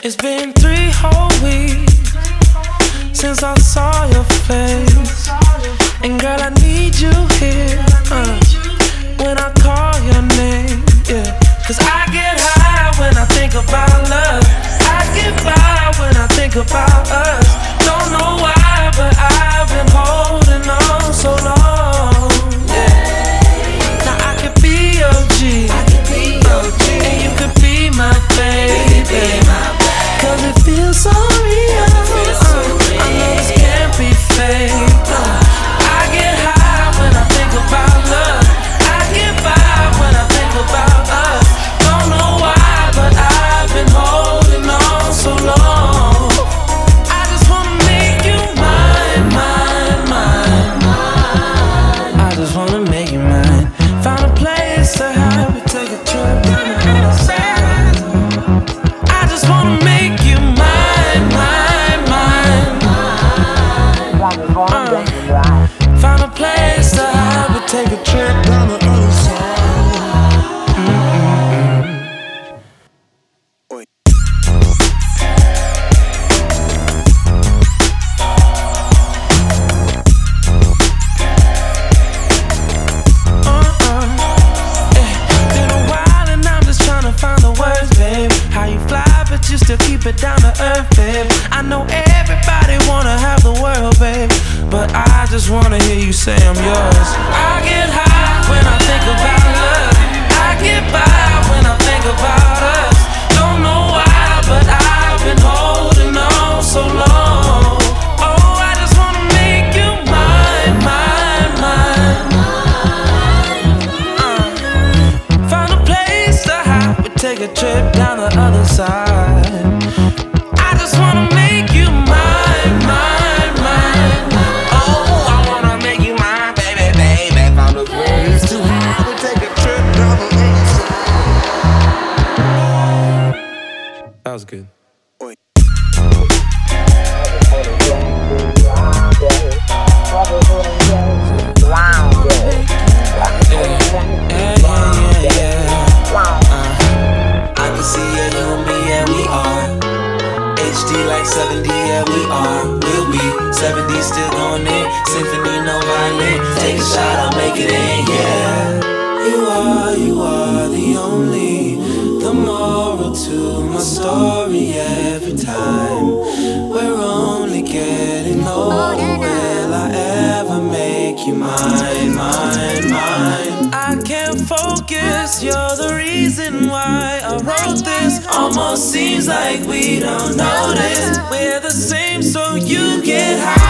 It's been 3 whole weeks since I saw your face. And girl, I need you here when I call your name, yeah. Cause I get high when I think about love. I get by when I think about us. Don't know why, but I've been holding on so long, yeah. Now I could be your G, and you could be my baby. Cause it feels so real. I know this can't be fake. I get high when I think about love. I get by when I think about us. Don't know why, but I've been holding on so long. I just wanna make you mine, mine, mine, mine. I just wanna make you mine. Found a place to hide, we take a trip down the other side. I just wanna make you mine, mine, mine, mine. Found a place to hide, we take a trip down the other side. Been a while and I'm just trying to find the words, babe. How you fly, but you still keep it down to earth, babe. I know everybody wanna have the world, babe, but I just wanna hear you say I'm yours. I get high when I think about love. I get by when I think about us. Don't know why, but I've been holding on so long. Oh, I just wanna make you mine, mine, mine. Found a place to hide, we take a trip down the other side. I just wanna make you mine, mine, mine. Oh, I wanna make you mine, baby, baby. Found a place to hide, we take a trip down the other side. That was good. I can see yeah, you and me, yeah, we are HD like 70, yeah, we are. We'll be 70, still going in. Symphony, no violin. Take a shot, I'll make it in, yeah. You are the only, the moral to my story every time. We're only getting older. Will I ever make you mine, mine, mine? I can't focus, you're the reason why I wrote this. Almost seems like we don't notice. We're the same, so you get high.